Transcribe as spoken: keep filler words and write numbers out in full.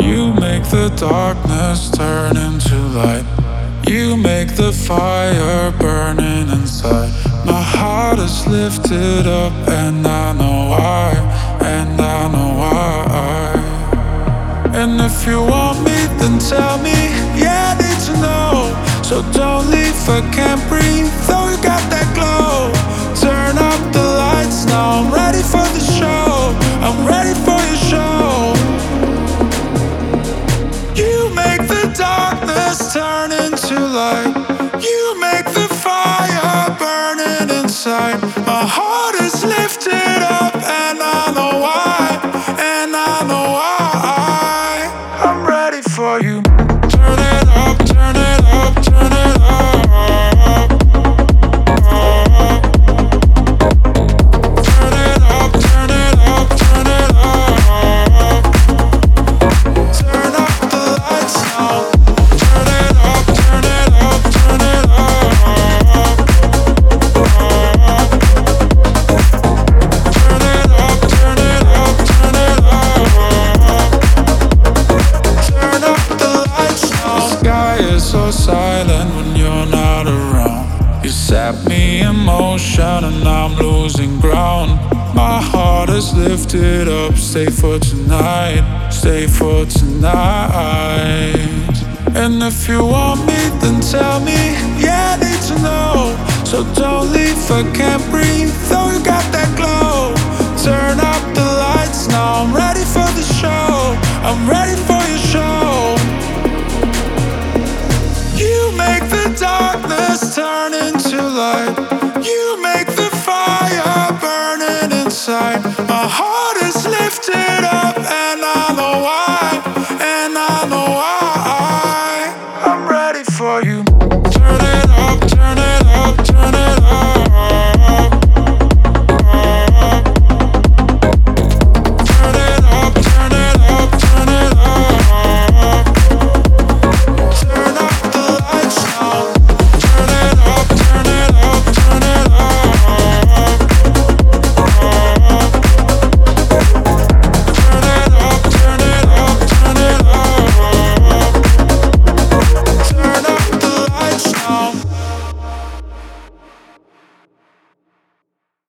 You make the darkness turn into light. You make the fire burning inside. My heart is lifted up, and I know why, and I know why. And if you want me, then tell me, yeah, I need to know. So don't leave, I can't breathe, though you got that glow. Turn up the lights now, I'm ready for the show. I'm ready for your show. You make the darkness turn into light. You make the fire burning inside. My heart is lifted up, and I know why, and I know why. I'm ready for you. Turn it up, turn it up, turn it up. Turn it up, turn it up, turn it up. Turn up the lights now. Turn it up, turn it up, turn it up. Turn it up, turn it up, turn it up. Turn up the lights now. The sky is so silent when you're not around. You set me in motion and I'm losing ground. My heart is lifted up, stay for tonight, stay for tonight. And if you want me, then tell me, yeah, I need to know. So don't leave, I can't breathe, though you got that glow. Turn up the lights now, I'm ready for the show. I'm ready for your show. You make the darkness turn into light. You make the fire burning inside. My heart is lifted up,